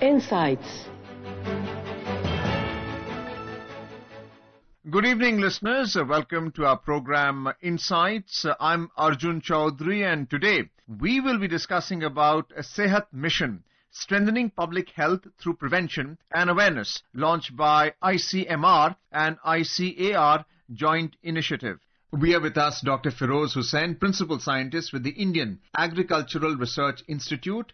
Insights. Good evening, listeners. Welcome to our program Insights. I'm Arjun Chaudhary, and today we will be discussing about a Sehat Mission, strengthening public health through prevention and awareness, launched by ICMR and ICAR joint initiative. We are with us Dr. Feroz Hussain, Principal Scientist with the Indian Agricultural Research Institute,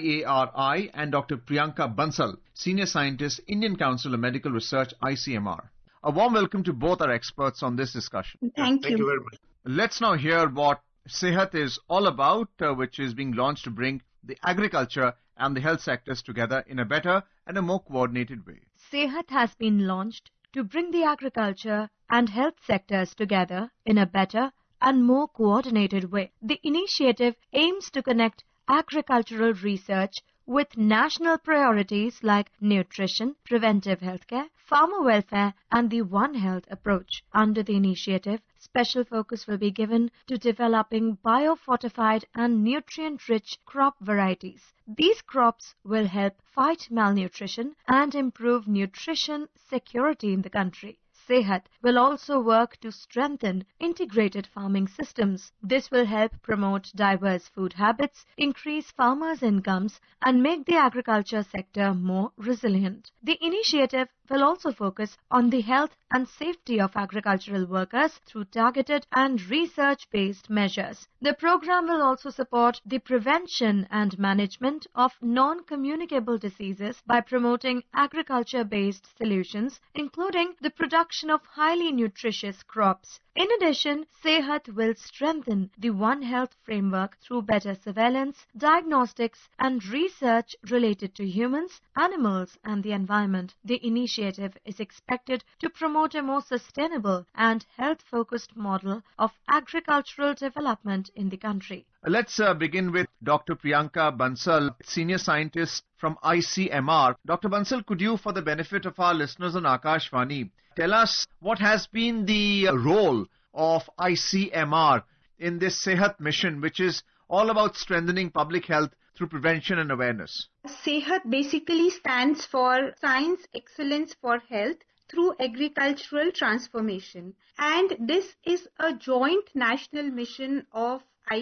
IARI, and Dr. Priyanka Bansal, Senior Scientist, Indian Council of Medical Research, ICMR. A warm welcome to both our experts on this discussion. Thank you very much. Let's now hear what Sehat is all about, which is being launched to bring the agriculture and the health sectors together in a better and a more coordinated way. Sehat has been launched to bring the agriculture and health sectors together in a better and more coordinated way. The initiative aims to connect agricultural research with national priorities like nutrition, preventive healthcare, farmer welfare and the One Health approach. Under the initiative, special focus will be given to developing biofortified and nutrient-rich crop varieties. These crops will help fight malnutrition and improve nutrition security in the country. Sehat will also work to strengthen integrated farming systems. This will help promote diverse food habits, increase farmers' incomes, and make the agriculture sector more resilient. The initiative will also focus on the health and safety of agricultural workers through targeted and research-based measures. The program will also support the prevention and management of non-communicable diseases by promoting agriculture-based solutions, including the production of highly nutritious crops. In addition, Sehat will strengthen the One Health framework through better surveillance, diagnostics and research related to humans, animals and the environment. The initiative is expected to promote a more sustainable and health-focused model of agricultural development in the country. Let's begin with Dr. Priyanka Bansal, Senior Scientist from ICMR. Dr. Bansal, could you, for the benefit of our listeners on Akashvani, tell us what has been the role of ICMR in this Sehat mission, which is all about strengthening public health through prevention and awareness? Sehat basically stands for Science Excellence for Health through Agricultural Transformation. And this is a joint national mission of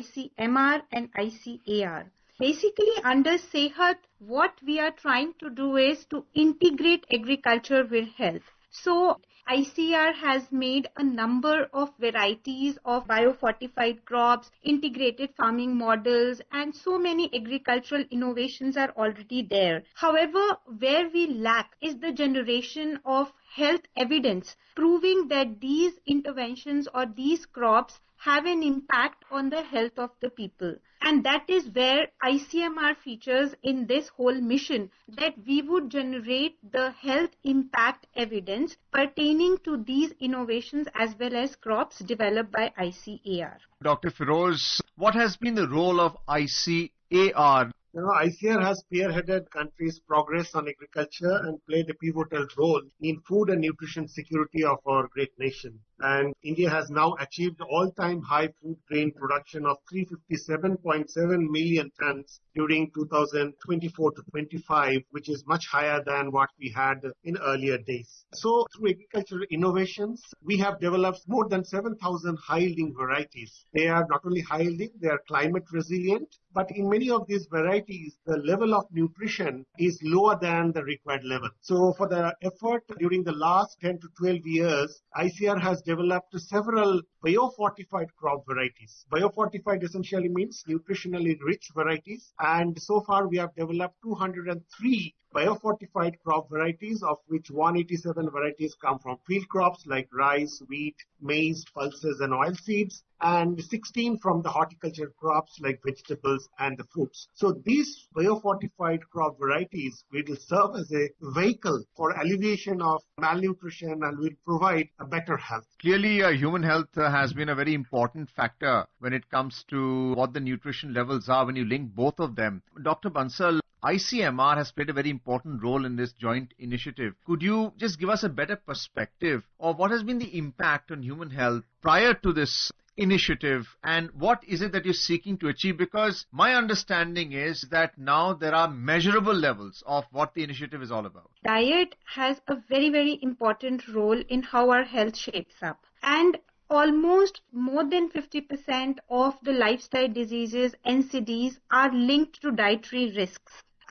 ICMR and ICAR. Basically, under Sehat, what we are trying to do is to integrate agriculture with health. So, ICAR has made a number of varieties of biofortified crops, integrated farming models, and so many agricultural innovations are already there. However, where we lack is the generation of health evidence proving that these interventions or these crops have an impact on the health of the people. And that is where ICMR features in this whole mission, that we would generate the health impact evidence pertaining to these innovations as well as crops developed by ICAR. Dr. Feroz, what has been the role of ICAR? ICAR has spearheaded country's progress on agriculture and played a pivotal role in food and nutrition security of our great nation. And India has now achieved all-time high food grain production of 357.7 million tons during 2024 to 25, which is much higher than what we had in earlier days. So through agricultural innovations, we have developed more than 7,000 high-yielding varieties. They are not only high-yielding, they are climate resilient, but in many of these varieties, the level of nutrition is lower than the required level. So for the effort during the last 10 to 12 years, ICAR has developed several biofortified crop varieties. Biofortified essentially means nutritionally rich varieties, and so far we have developed 203 biofortified crop varieties, of which 187 varieties come from field crops like rice, wheat, maize, pulses and oilseeds, and 16 from the horticulture crops like vegetables and the fruits. So these biofortified crop varieties will serve as a vehicle for alleviation of malnutrition and will provide a better health. Clearly, human health has been a very important factor when it comes to what the nutrition levels are when you link both of them. Dr. Bansal, ICMR has played a very important role in this joint initiative. Could you just give us a better perspective of what has been the impact on human health prior to this initiative and what is it that you're seeking to achieve? Because my understanding is that now there are measurable levels of what the initiative is all about. Diet has a very, very important role in how our health shapes up. And almost more than 50% of the lifestyle diseases, NCDs, are linked to dietary risks.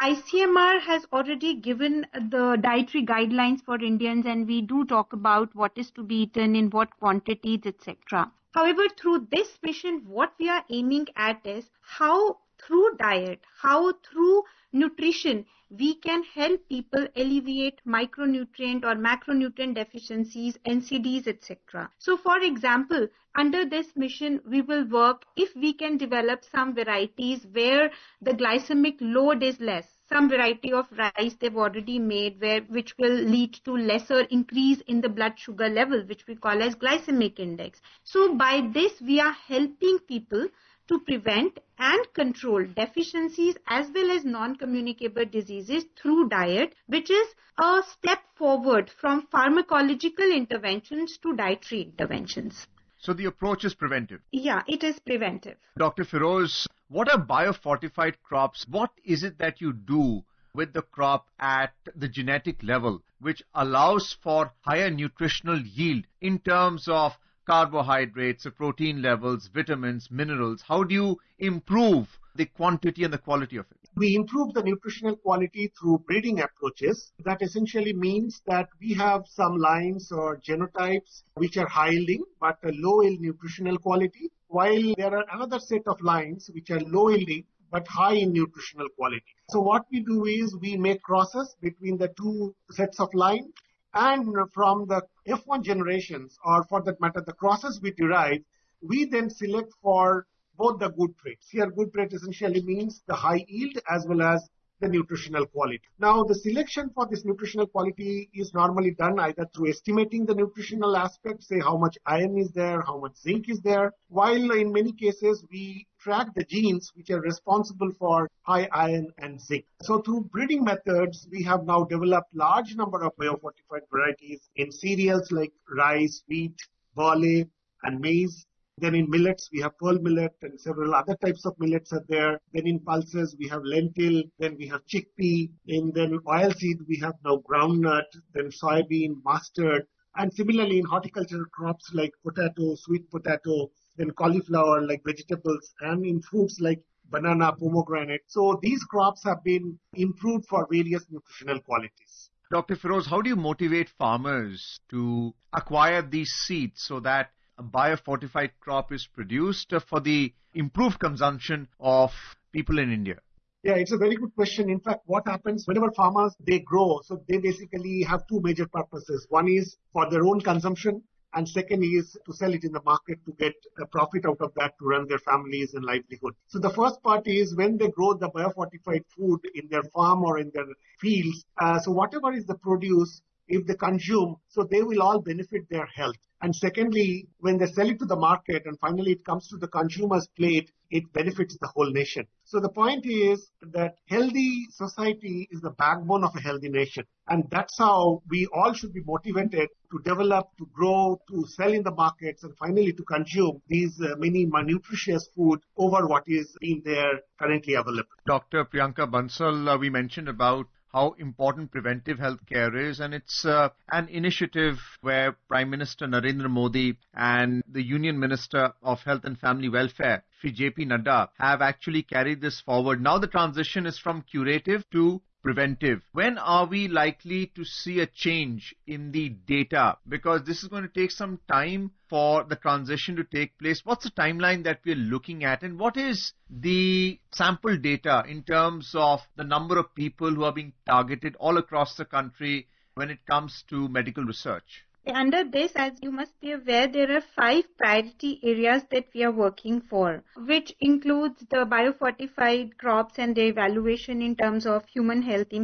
ICMR has already given the dietary guidelines for Indians, and we do talk about what is to be eaten, in what quantities, etc. However, through this mission, what we are aiming at is how through diet, how through nutrition, we can help people alleviate micronutrient or macronutrient deficiencies, NCDs, etc. So, for example, under this mission, we will work if we can develop some varieties where the glycemic load is less. Some variety of rice they've already made which will lead to lesser increase in the blood sugar level, which we call as glycemic index. So by this, we are helping people to prevent and control deficiencies as well as non-communicable diseases through diet, which is a step forward from pharmacological interventions to dietary interventions. So the approach is preventive. Yeah, it is preventive. Dr. Feroze, what are biofortified crops? What is it that you do with the crop at the genetic level, which allows for higher nutritional yield in terms of carbohydrates, protein levels, vitamins, minerals? How do you improve the quantity and the quality of it? We improve the nutritional quality through breeding approaches. That essentially means that we have some lines or genotypes which are high yielding but low in nutritional quality, while there are another set of lines which are low yielding but high in nutritional quality. So what we do is we make crosses between the two sets of lines, and from the F1 generations, or for that matter the crosses we derive, we then select for both the good traits. Here, good trait essentially means the high yield as well as the nutritional quality. Now, the selection for this nutritional quality is normally done either through estimating the nutritional aspect, say how much iron is there, how much zinc is there, while in many cases we track the genes which are responsible for high iron and zinc. So through breeding methods, we have now developed large number of biofortified varieties in cereals like rice, wheat, barley, and maize. Then in millets, we have pearl millet and several other types of millets are there. Then in pulses, we have lentil. Then we have chickpea. And then oilseed, we have now groundnut, then soybean, mustard. And similarly in horticultural crops like potato, sweet potato, then cauliflower like vegetables, and in fruits like banana, pomegranate. So these crops have been improved for various nutritional qualities. Dr. Feroze, how do you motivate farmers to acquire these seeds so that a biofortified crop is produced for the improved consumption of people in India? Yeah, it's a very good question. In fact, what happens whenever farmers, they grow, so they basically have two major purposes. One is for their own consumption, and second is to sell it in the market to get a profit out of that to run their families and livelihood. So the first part is when they grow the biofortified food in their farm or in their fields, so whatever is the produce, if they consume, so they will all benefit their health. And secondly, when they sell it to the market and finally it comes to the consumer's plate, it benefits the whole nation. So the point is that healthy society is the backbone of a healthy nation. And that's how we all should be motivated to develop, to grow, to sell in the markets, and finally to consume these many nutritious food over what is in there currently available. Dr. Priyanka Bansal, we mentioned about how important preventive health care is, and it's an initiative where Prime Minister Narendra Modi and the Union Minister of Health and Family Welfare, Shri J.P. Nadda, have actually carried this forward. Now the transition is from curative to preventive. When are we likely to see a change in the data? Because this is going to take some time for the transition to take place. What's the timeline that we're looking at, and what is the sample data in terms of the number of people who are being targeted all across the country when it comes to medical research? Under this, as you must be aware, there are 5 priority areas that we are working for, which includes the biofortified crops and their evaluation in terms of human health impact.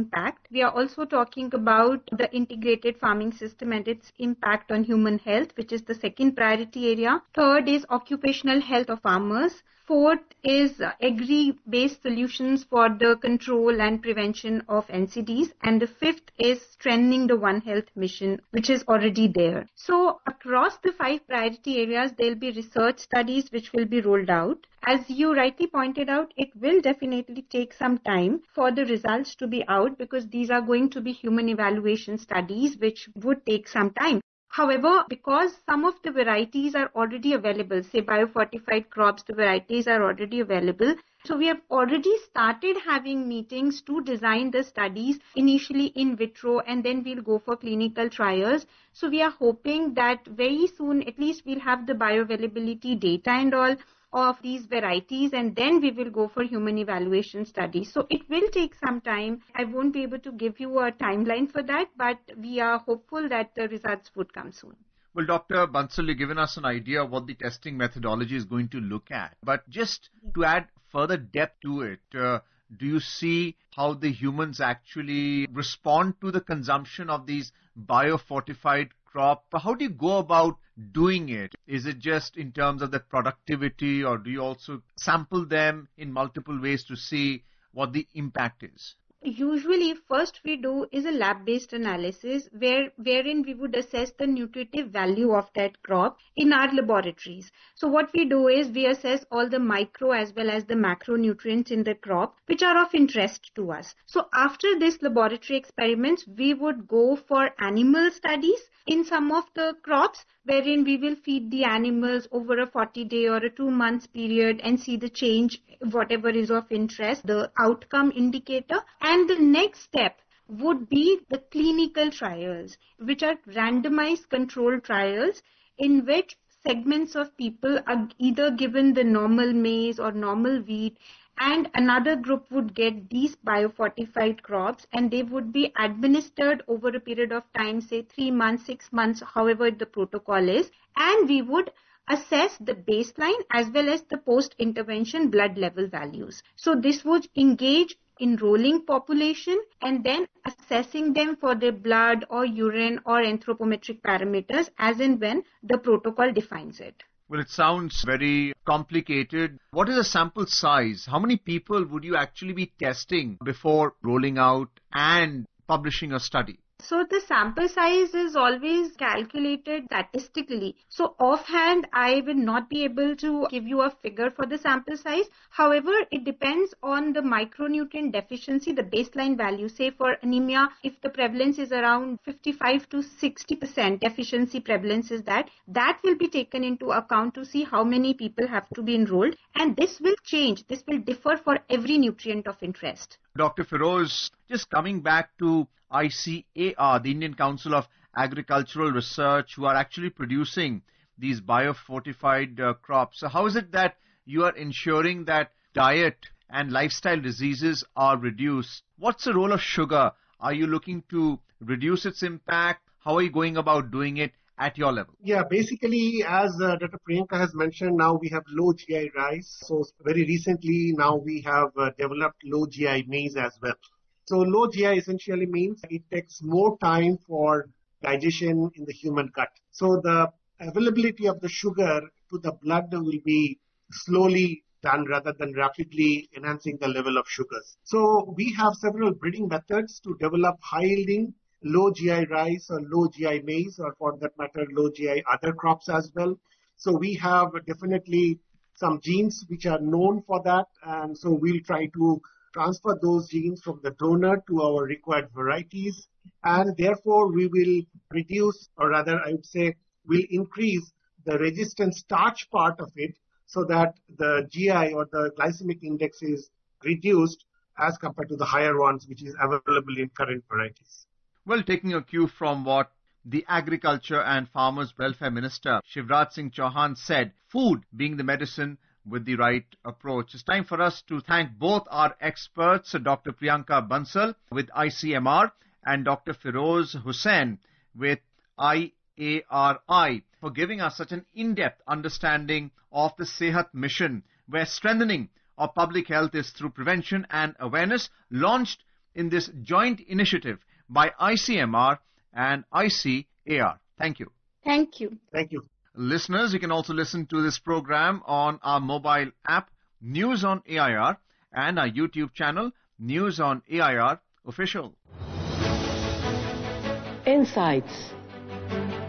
We are also talking about the integrated farming system and its impact on human health, which is the second priority area. Third is occupational health of farmers. Fourth is agri-based solutions for the control and prevention of NCDs. And the fifth is strengthening the One Health mission, which is already there. So across the 5 priority areas, there will be research studies which will be rolled out. As you rightly pointed out, it will definitely take some time for the results to be out because these are going to be human evaluation studies which would take some time. However, because some of the varieties are already available, say biofortified crops, the varieties are already available. So we have already started having meetings to design the studies, initially in vitro, and then we'll go for clinical trials. So we are hoping that very soon, at least we'll have the bioavailability data and all of these varieties, and then we will go for human evaluation studies. So it will take some time. I won't be able to give you a timeline for that, but we are hopeful that the results would come soon. Well, Dr. Bansal, you've given us an idea of what the testing methodology is going to look at. But just to add further depth to it, do you see how the humans actually respond to the consumption of these biofortified crop? How do you go about doing it? Is it just in terms of the productivity, or do you also sample them in multiple ways to see what the impact is? Usually, first we do is a lab-based analysis wherein we would assess the nutritive value of that crop in our laboratories. So what we do is we assess all the micro as well as the macronutrients in the crop which are of interest to us. So after this laboratory experiments, we would go for animal studies in some of the crops wherein we will feed the animals over a 40-day or a 2 months period and see the change, whatever is of interest, the outcome indicator. And the next step would be the clinical trials, which are randomized controlled trials in which segments of people are either given the normal maize or normal wheat, and another group would get these biofortified crops, and they would be administered over a period of time, say 3 months, 6 months, however the protocol is, and we would assess the baseline as well as the post-intervention blood level values. So this would engage enrolling population and then assessing them for their blood or urine or anthropometric parameters as and when the protocol defines it. Well, it sounds very complicated. What is the sample size? How many people would you actually be testing before rolling out and publishing a study? So the sample size is always calculated statistically. So offhand, I will not be able to give you a figure for the sample size. However, it depends on the micronutrient deficiency, the baseline value. Say for anemia, if the prevalence is around 55 to 60% deficiency prevalence is that will be taken into account to see how many people have to be enrolled. And this will change. This will differ for every nutrient of interest. Dr. Feroze, just coming back to ICAR, the Indian Council of Agricultural Research, who are actually producing these biofortified crops. So how is it that you are ensuring that diet and lifestyle diseases are reduced? What's the role of sugar? Are you looking to reduce its impact? How are you going about doing it at your level? Yeah, basically, as Dr. Priyanka has mentioned, now we have low GI rice. So very recently, now we have developed low GI maize as well. So low GI essentially means it takes more time for digestion in the human gut. So the availability of the sugar to the blood will be slowly done rather than rapidly enhancing the level of sugars. So we have several breeding methods to develop high-yielding low GI rice or low GI maize, or for that matter, low GI other crops as well. So we have definitely some genes which are known for that, and so we'll try to transfer those genes from the donor to our required varieties, and therefore we will reduce, or rather I would say will increase the resistant starch part of it so that the GI or the glycemic index is reduced as compared to the higher ones which is available in current varieties. Well, taking a cue from what the Agriculture and Farmers Welfare Minister Shivraj Singh Chauhan said, food being the medicine with the right approach. It's time for us to thank both our experts, Dr. Priyanka Bansal with ICMR and Dr. Feroze Hussain with IARI, for giving us such an in-depth understanding of the Sehat mission, where strengthening of public health is through prevention and awareness, launched in this joint initiative by ICMR and ICAR. Thank you. Thank you. Thank you. Listeners, you can also listen to this program on our mobile app, News on AIR, and our YouTube channel, News on AIR Official. Insights.